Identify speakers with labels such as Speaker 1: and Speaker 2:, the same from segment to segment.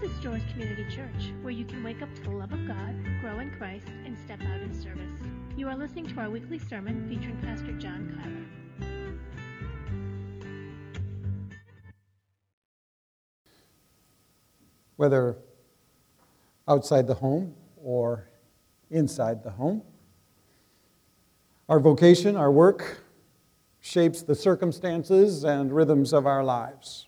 Speaker 1: is Joyce Community Church, where you can wake up to the love of God, grow in Christ, and step out in service. You are listening to our weekly sermon featuring Pastor John Kyler.
Speaker 2: Whether outside the home or inside the home, our vocation, our work, shapes the circumstances and rhythms of our lives.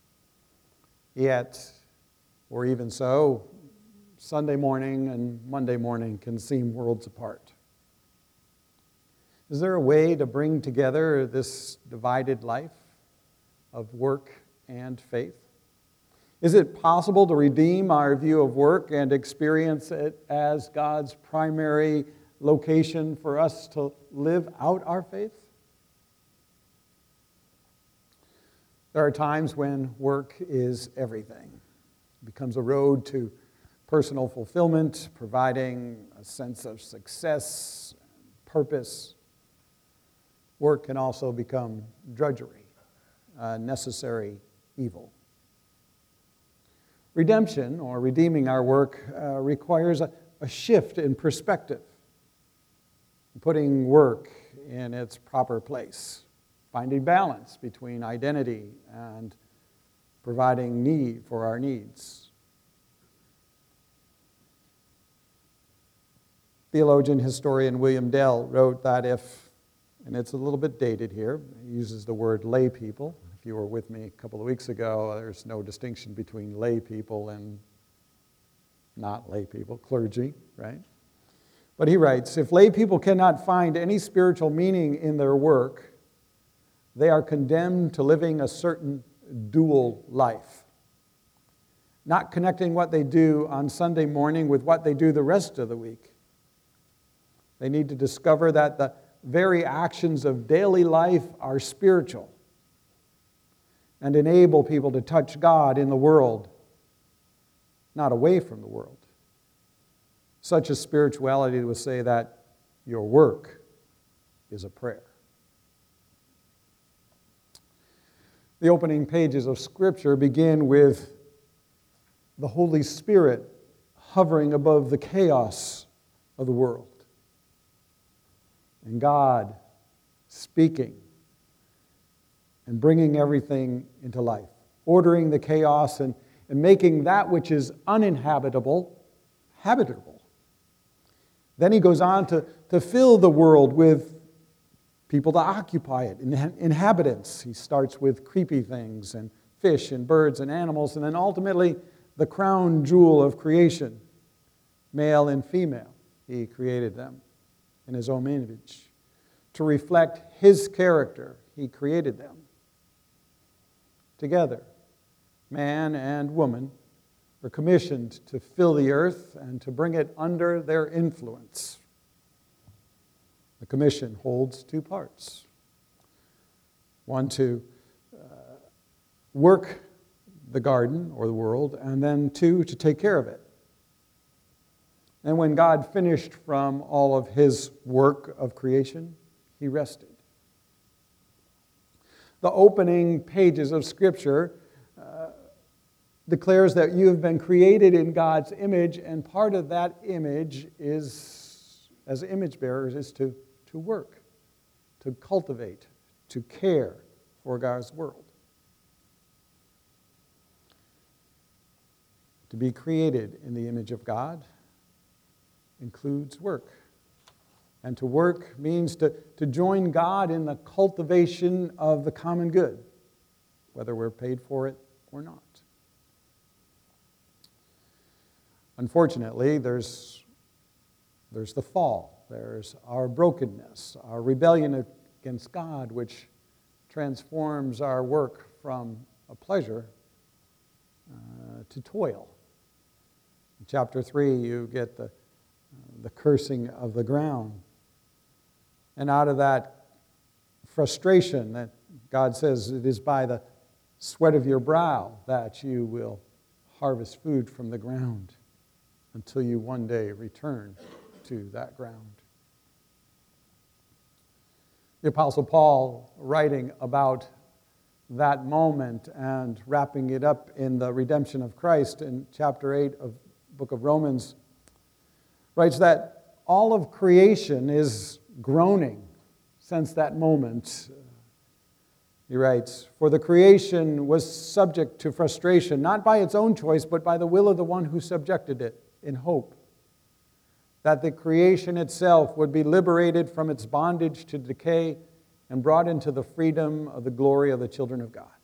Speaker 2: Yet, or even so, Sunday morning and Monday morning can seem worlds apart. Is there a way to bring together this divided life of work and faith? Is it possible to redeem our view of work and experience it as God's primary location for us to live out our faith? There are times when work is everything. It becomes a road to personal fulfillment, providing a sense of success, purpose. Work can also become drudgery, a necessary evil. Redemption, or redeeming our work, requires a shift in perspective, putting work in its proper place, finding balance between identity and providing need for our needs. Theologian, historian William Dell wrote that if, and it's a little bit dated here, he uses the word lay people. If you were with me a couple of weeks ago, there's no distinction between lay people and not lay people, clergy, right? But he writes, if lay people cannot find any spiritual meaning in their work, they are condemned to living a certain dual life, not connecting what they do on Sunday morning with what they do the rest of the week. They need to discover that the very actions of daily life are spiritual and enable people to touch God in the world, not away from the world. Such a spirituality would say that your work is a prayer. The opening pages of Scripture begin with the Holy Spirit hovering above the chaos of the world, and God speaking and bringing everything into life, ordering the chaos and making that which is uninhabitable habitable. Then he goes on to fill the world with people to occupy it, inhabitants. He starts with creepy things and fish and birds and animals, and then ultimately the crown jewel of creation, male and female. He created them in his own image. To reflect his character, he created them. Together, man and woman are commissioned to fill the earth and to bring it under their influence. The commission holds two parts. One, to work the garden or the world, and then two, to take care of it. And when God finished from all of his work of creation, he rested. The opening pages of Scripture declares that you have been created in God's image, and part of that image is, as image bearers, is to work, to cultivate, to care for God's world. To be created in the image of God includes work. And to work means to join God in the cultivation of the common good, whether we're paid for it or not. Unfortunately, there's the fall. There's our brokenness, our rebellion against God, which transforms our work from a pleasure to toil. In chapter 3, you get the cursing of the ground. And out of that frustration that God says it is by the sweat of your brow that you will harvest food from the ground until you one day return to that ground. The Apostle Paul, writing about that moment and wrapping it up in the redemption of Christ in chapter 8 of the book of Romans, writes that all of creation is groaning since that moment. He writes, "For the creation was subject to frustration, not by its own choice, but by the will of the one who subjected it, in hope that the creation itself would be liberated from its bondage to decay and brought into the freedom of the glory of the children of God."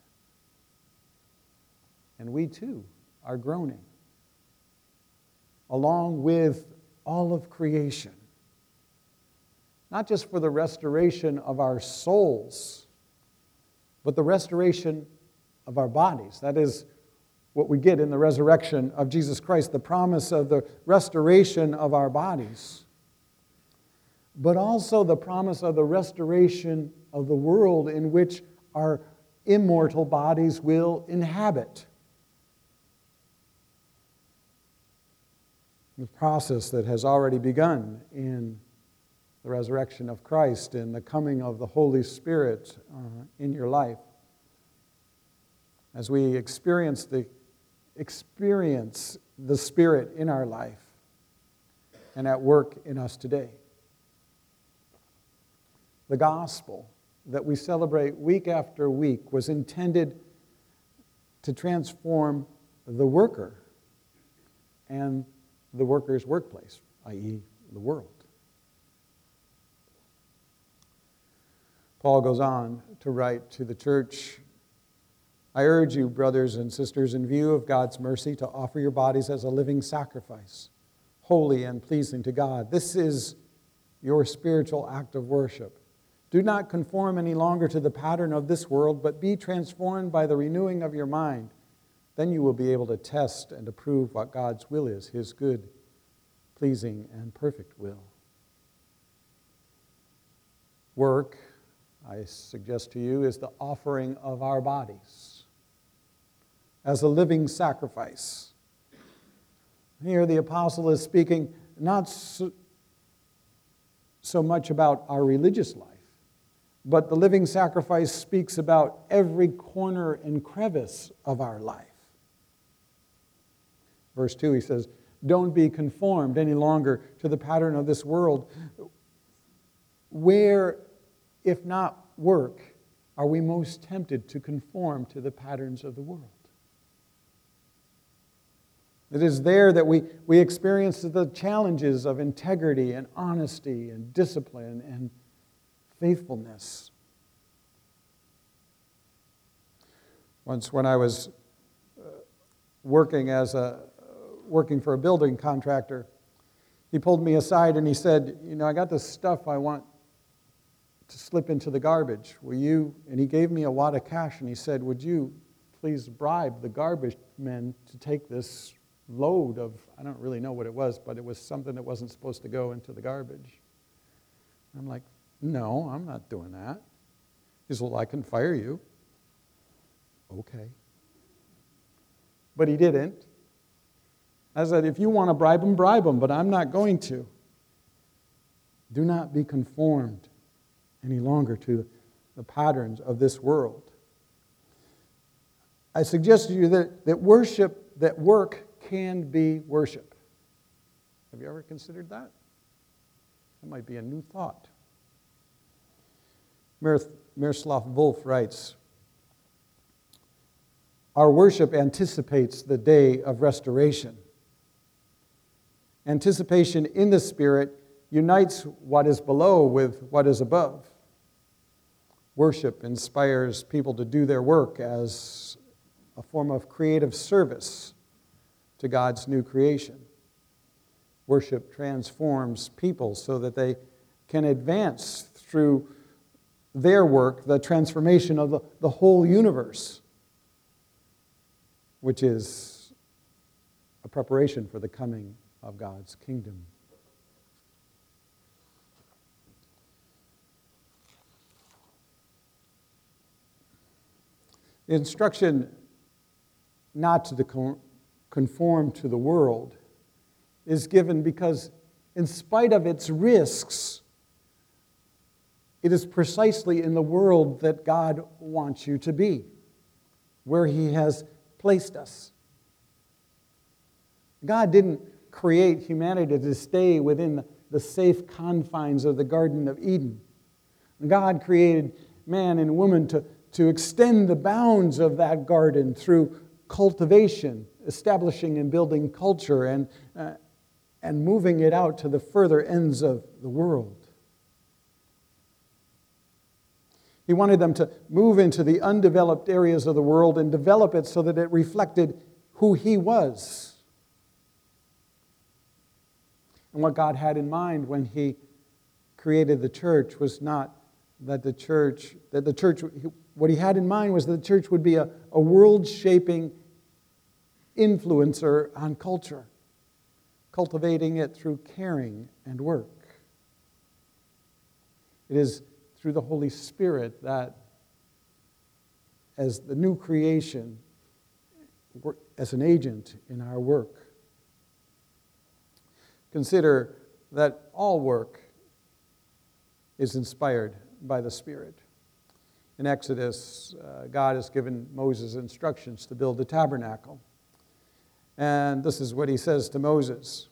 Speaker 2: And we too are groaning, along with all of creation, not just for the restoration of our souls, but the restoration of our bodies. That is what we get in the resurrection of Jesus Christ, the promise of the restoration of our bodies, but also the promise of the restoration of the world in which our immortal bodies will inhabit. The process that has already begun in the resurrection of Christ and the coming of the Holy Spirit in your life. As we experience the Spirit in our life and at work in us today. The gospel that we celebrate week after week was intended to transform the worker and the worker's workplace, i.e., the world. Paul goes on to write to the church, "I urge you, brothers and sisters, in view of God's mercy, to offer your bodies as a living sacrifice, holy and pleasing to God. This is your spiritual act of worship. Do not conform any longer to the pattern of this world, but be transformed by the renewing of your mind. Then you will be able to test and approve what God's will is, His good, pleasing, and perfect will." Work, I suggest to you, is the offering of our bodies as a living sacrifice. Here the apostle is speaking not so much about our religious life, but the living sacrifice speaks about every corner and crevice of our life. Verse 2, he says, "Don't be conformed any longer to the pattern of this world." Where, if not work, are we most tempted to conform to the patterns of the world? It is there that we experience the challenges of integrity and honesty and discipline and faithfulness. Once when I was working for a building contractor, he pulled me aside and he said, "I got this stuff I want to slip into the garbage. Will you?" And he gave me a wad of cash and he said, "Would you please bribe the garbage men to take this load of," I don't really know what it was, but it was something that wasn't supposed to go into the garbage. I'm like, "No, I'm not doing that." He says, "Well, I can fire you." Okay. But he didn't. I said, "If you want to bribe him, but I'm not going to." Do not be conformed any longer to the patterns of this world. I suggest to you that work can be worship. Have you ever considered that? That might be a new thought. Miroslav Volf writes, "Our worship anticipates the day of restoration. Anticipation in the Spirit unites what is below with what is above. Worship inspires people to do their work as a form of creative service to God's new creation. Worship transforms people so that they can advance through their work the transformation of the whole universe, which is a preparation for the coming of God's kingdom." The instruction not to conform to the world is given because, in spite of its risks, it is precisely in the world that God wants you to be. where He has placed us. God didn't create humanity to stay within the safe confines of the Garden of Eden. God created man and woman to extend the bounds of that garden through cultivation, establishing and building culture, and moving it out to the further ends of the world. He wanted them to move into the undeveloped areas of the world and develop it so that it reflected who He was. And what God had in mind when He created the church was not that the church, what He had in mind was that the church would be a world-shaping influencer on culture, cultivating it through caring and work. It is through the Holy Spirit that, as the new creation, as an agent in our work. Consider that all work is inspired by the Spirit. In Exodus, God has given Moses instructions to build a tabernacle. And this is what He says to Moses.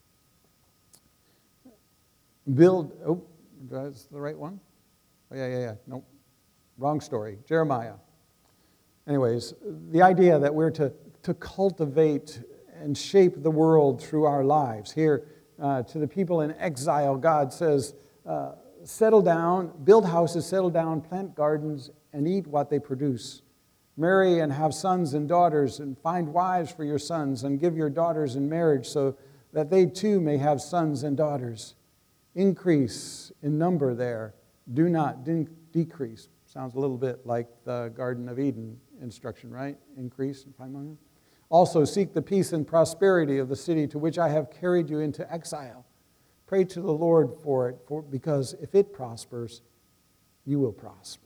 Speaker 2: That's the right one? Oh, yeah. Nope. Wrong story. Jeremiah. Anyways, the idea that we're to cultivate and shape the world through our lives. Here, to the people in exile, God says, settle down, build houses, settle down, plant gardens, and eat what they produce. Marry and have sons and daughters, and find wives for your sons, and give your daughters in marriage so that they too may have sons and daughters. Increase in number there. Do not decrease. Sounds a little bit like the Garden of Eden instruction, right? Increase and find money. Also seek the peace and prosperity of the city to which I have carried you into exile. Pray to the Lord for it, because if it prospers, you will prosper.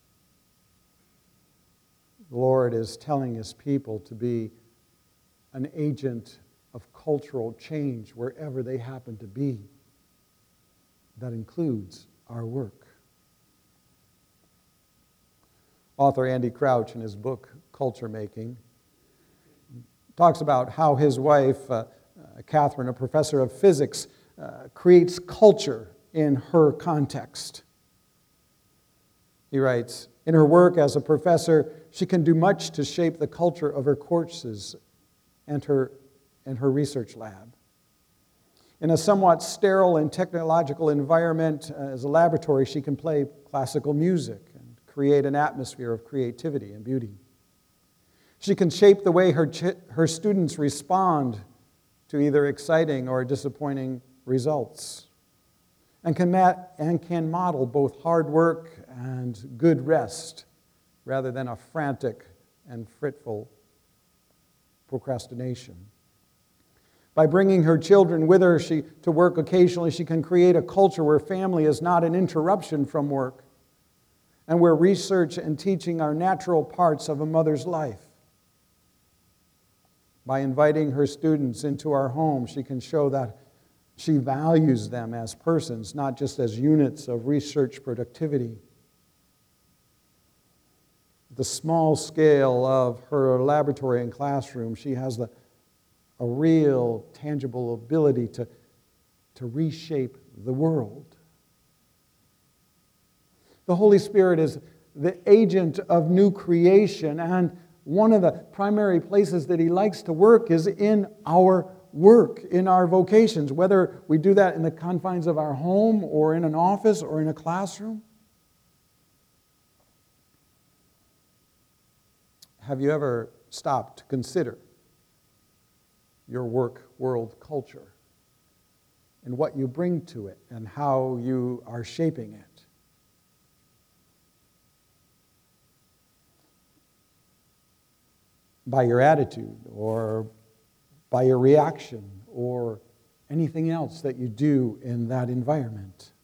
Speaker 2: The Lord is telling His people to be an agent of cultural change wherever they happen to be. That includes our work. Author Andy Crouch, in his book, Culture Making, talks about how his wife, Catherine, a professor of physics, creates culture in her context. He writes, in her work as a professor, she can do much to shape the culture of her courses and her research lab. In a somewhat sterile and technological environment as a laboratory, she can play classical music and create an atmosphere of creativity and beauty. She can shape the way her students respond to either exciting or disappointing results, and can model both hard work and good rest rather than a frantic and fretful procrastination. By bringing her children with her to work occasionally, she can create a culture where family is not an interruption from work, and where research and teaching are natural parts of a mother's life. By inviting her students into our home, she can show that she values them as persons, not just as units of research productivity. The small scale of her laboratory and classroom, she has a real, tangible ability to reshape the world. The Holy Spirit is the agent of new creation, and one of the primary places that He likes to work is in our work, in our vocations, whether we do that in the confines of our home or in an office or in a classroom. Have you ever stopped to consider your work world culture and what you bring to it and how you are shaping it? By your attitude or by your reaction or anything else that you do in that environment.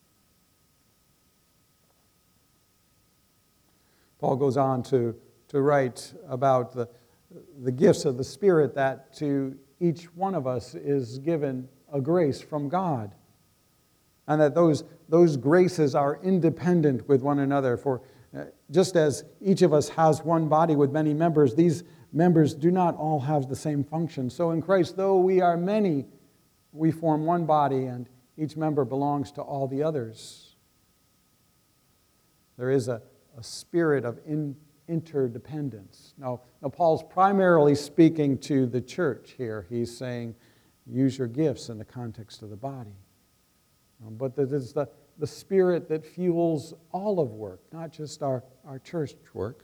Speaker 2: Paul goes on to write about the gifts of the Spirit, that to each one of us is given a grace from God, and that those graces are independent with one another. For just as each of us has one body with many members, these members do not all have the same function. So in Christ, though we are many, we form one body, and each member belongs to all the others. There is a spirit of interdependence. Now, Paul's primarily speaking to the church here. He's saying, use your gifts in the context of the body. But that is the spirit that fuels all of work, not just our church work.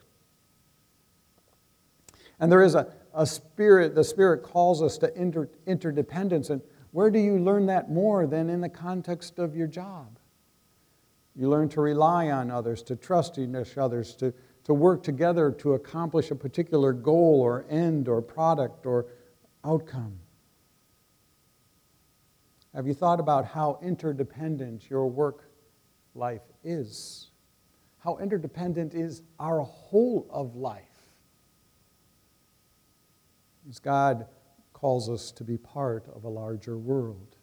Speaker 2: And there is a spirit, the Spirit calls us to interdependence. And where do you learn that more than in the context of your job? You learn to rely on others, to trust in others, to work together to accomplish a particular goal or end or product or outcome. Have you thought about how interdependent your work life is? How interdependent is our whole of life? As God calls us to be part of a larger world.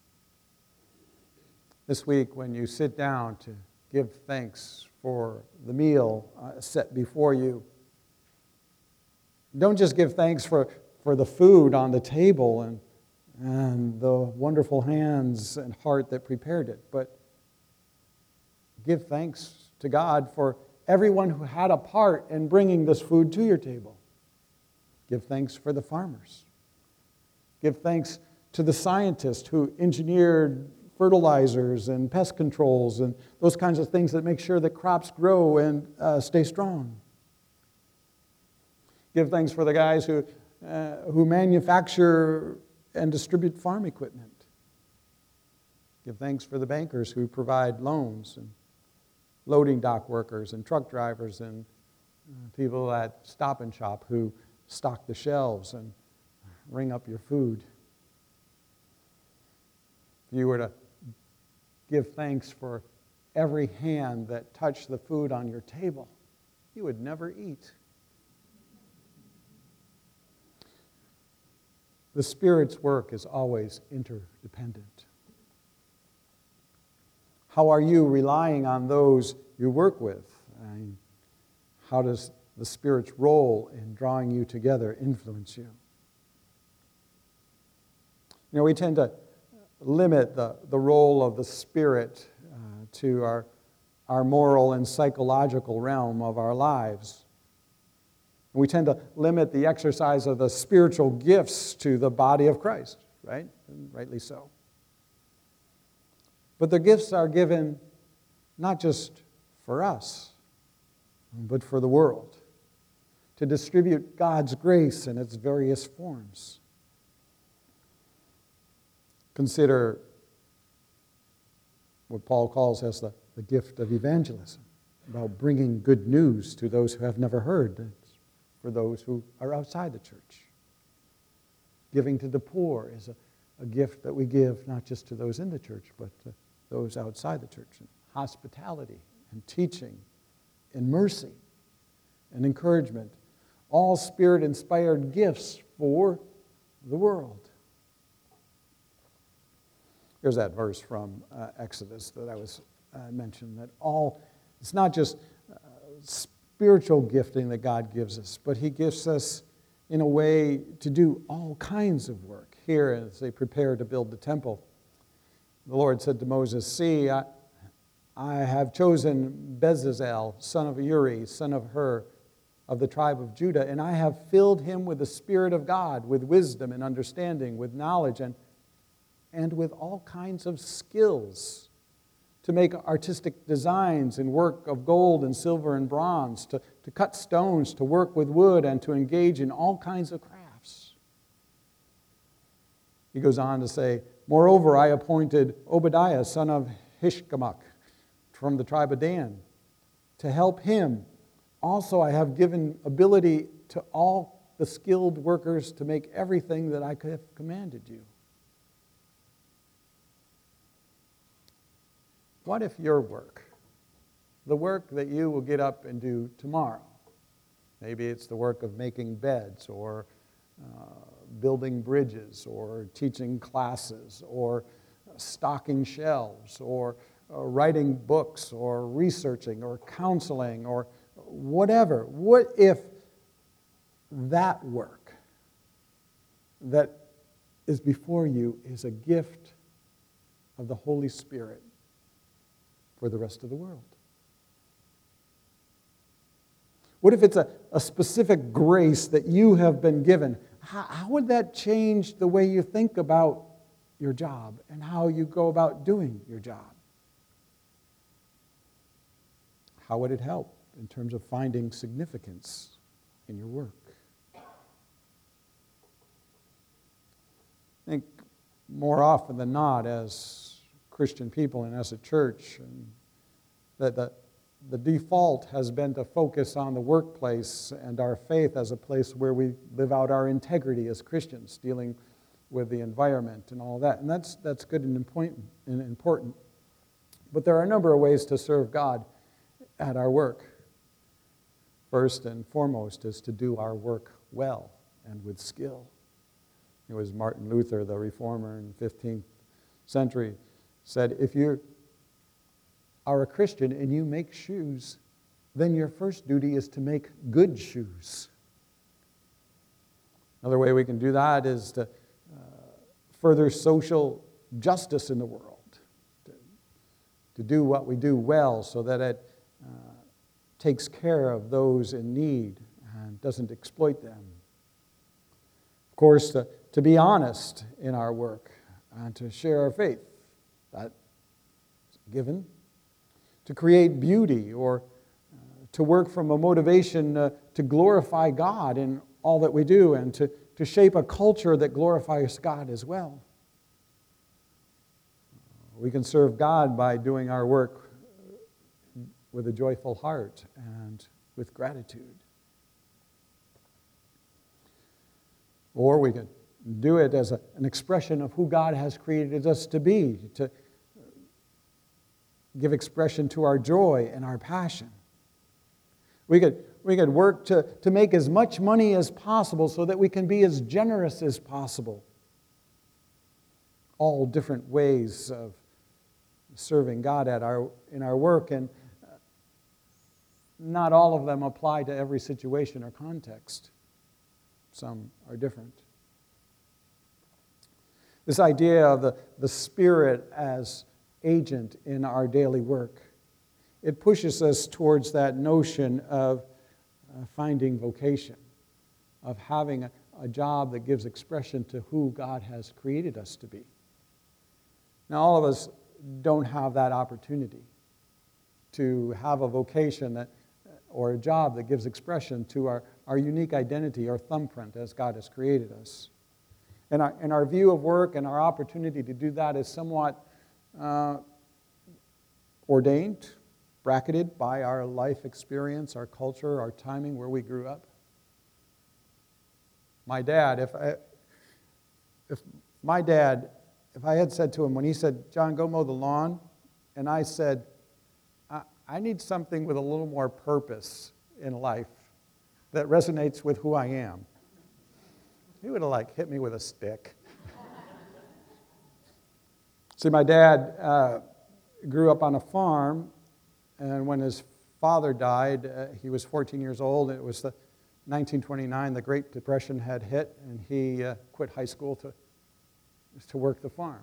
Speaker 2: This week, when you sit down to give thanks for the meal set before you, don't just give thanks for the food on the table and the wonderful hands and heart that prepared it, but give thanks to God for everyone who had a part in bringing this food to your table. Give thanks for the farmers. Give thanks to the scientists who engineered fertilizers and pest controls and those kinds of things that make sure that crops grow and stay strong. Give thanks for the guys who manufacture and distribute farm equipment. Give thanks for the bankers who provide loans, and loading dock workers and truck drivers and people at Stop and Shop who stock the shelves and ring up your food. If you were to give thanks for every hand that touched the food on your table, you would never eat. The Spirit's work is always interdependent. How are you relying on those you work with? And how does the Spirit's role in drawing you together influence you? You know, we tend to limit the role of the Spirit to our moral and psychological realm of our lives. We tend to limit the exercise of the spiritual gifts to the body of Christ, right? And rightly so. But the gifts are given not just for us, but for the world, to distribute God's grace in its various forms. Consider what Paul calls as the gift of evangelism, about bringing good news to those who have never heard. It's for those who are outside the church. Giving to the poor is a gift that we give not just to those in the church, but to those outside the church. And hospitality and teaching and mercy and encouragement, all Spirit-inspired gifts for the world. Here's that verse from Exodus that I was mentioned, that it's not just spiritual gifting that God gives us, but He gives us in a way to do all kinds of work. Here, as they prepare to build the temple, the Lord said to Moses, "See, I have chosen Bezalel, son of Uri, son of Hur, of the tribe of Judah, and I have filled him with the Spirit of God, with wisdom and understanding, with knowledge, and with all kinds of skills, to make artistic designs and work of gold and silver and bronze, to cut stones, to work with wood, and to engage in all kinds of crafts." He goes on to say, "Moreover, I appointed Obadiah, son of Hishkamach, from the tribe of Dan, to help him. Also, I have given ability to all the skilled workers to make everything that I have commanded you." What if your work, the work that you will get up and do tomorrow, maybe it's the work of making beds or building bridges or teaching classes or stocking shelves or writing books or researching or counseling or whatever. What if that work that is before you is a gift of the Holy Spirit for the rest of the world? What if it's a specific grace that you have been given? How would that change the way you think about your job and how you go about doing your job? How would it help in terms of finding significance in your work? I think more often than not, as Christian people and as a church, that the default has been to focus on the workplace and our faith as a place where we live out our integrity as Christians, dealing with the environment and all that. And that's good and important. But there are a number of ways to serve God at our work. First and foremost is to do our work well and with skill. It was Martin Luther, the reformer in the 15th century, said, if you are a Christian and you make shoes, then your first duty is to make good shoes. Another way we can do that is to further social justice in the world, to do what we do well so that it takes care of those in need and doesn't exploit them. Of course, to be honest in our work and to share our faith, that's given. To create beauty or to work from a motivation to glorify God in all that we do and to shape a culture that glorifies God as well. We can serve God by doing our work with a joyful heart and with gratitude. Or we can do it as an expression of who God has created us to be, to give expression to our joy and our passion. We could work to make as much money as possible so that we can be as generous as possible. All different ways of serving God in our work, and not all of them apply to every situation or context. Some are different. This idea of the Spirit as agent in our daily work, it pushes us towards that notion of finding vocation, of having a job that gives expression to who God has created us to be. Now, all of us don't have that opportunity to have a vocation or a job that gives expression to our unique identity, our thumbprint as God has created us. And our view of work and our opportunity to do that is somewhat ordained, bracketed by our life experience, our culture, our timing, where we grew up. My dad, if I had said to him when he said, "John, go mow the lawn," and I said, I need something with a little more purpose in life that resonates with who I am, he would have hit me with a stick. See, my dad grew up on a farm, and when his father died, he was 14 years old. It was 1929, the Great Depression had hit, and he quit high school to work the farm.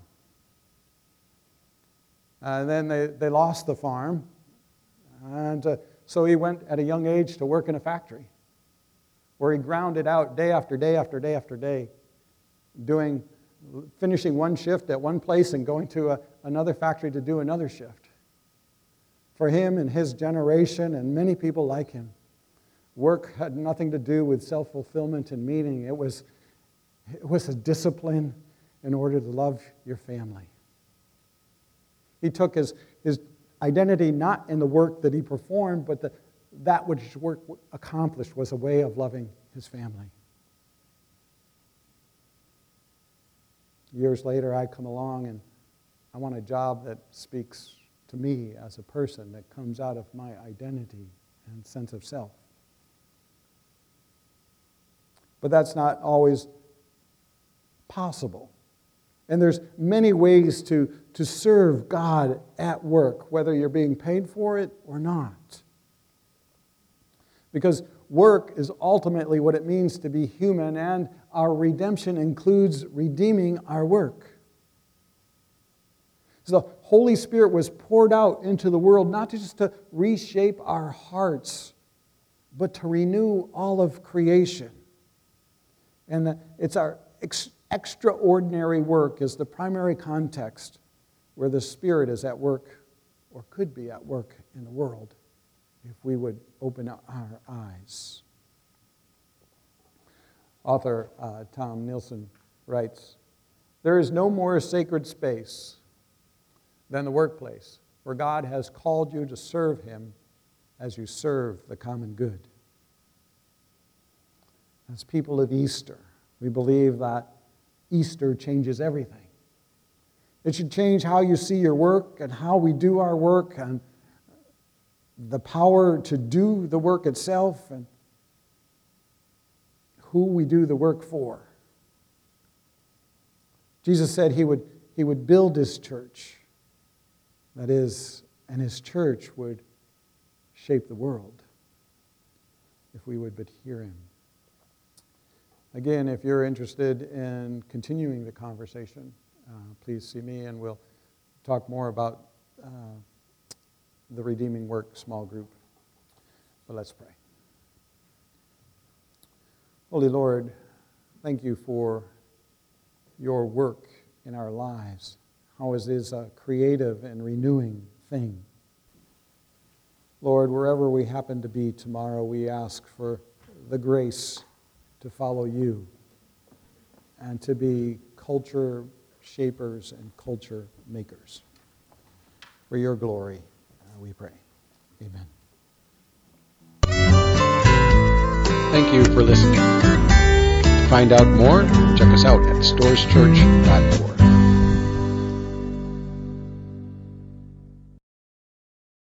Speaker 2: And then they lost the farm, and so he went at a young age to work in a factory, where he ground it out day after day after day after day, finishing one shift at one place and going to another factory to do another shift. For him and his generation and many people like him, work had nothing to do with self-fulfillment and meaning. It was a discipline in order to love your family. He took his identity not in the work that he performed, but that which work accomplished was a way of loving his family. Years later, I come along and I want a job that speaks to me as a person, that comes out of my identity and sense of self. But that's not always possible. And there's many ways to to serve God at work, whether you're being paid for it or not. Because work is ultimately what it means to be human, and our redemption includes redeeming our work. So the Holy Spirit was poured out into the world not just to reshape our hearts, but to renew all of creation. And it's our extraordinary work is the primary context where the Spirit is at work, or could be at work in the world, if we would open our eyes. Author Tom Nielsen writes, "There is no more sacred space than the workplace where God has called you to serve Him as you serve the common good." As people of Easter, we believe that Easter changes everything. It should change how you see your work and how we do our work and the power to do the work itself and who we do the work for. Jesus said He would build His church. That is, and His church would shape the world if we would but hear Him. Again, if you're interested in continuing the conversation, please see me and we'll talk more about the Redeeming Work small group. But let's pray. Holy Lord, thank you for your work in our lives, how it is a creative and renewing thing. Lord, wherever we happen to be tomorrow, we ask for the grace to follow you and to be culture shapers and culture makers. For your glory, we pray. Amen.
Speaker 3: Thank you for listening. To find out more, check us out at storeschurch.org.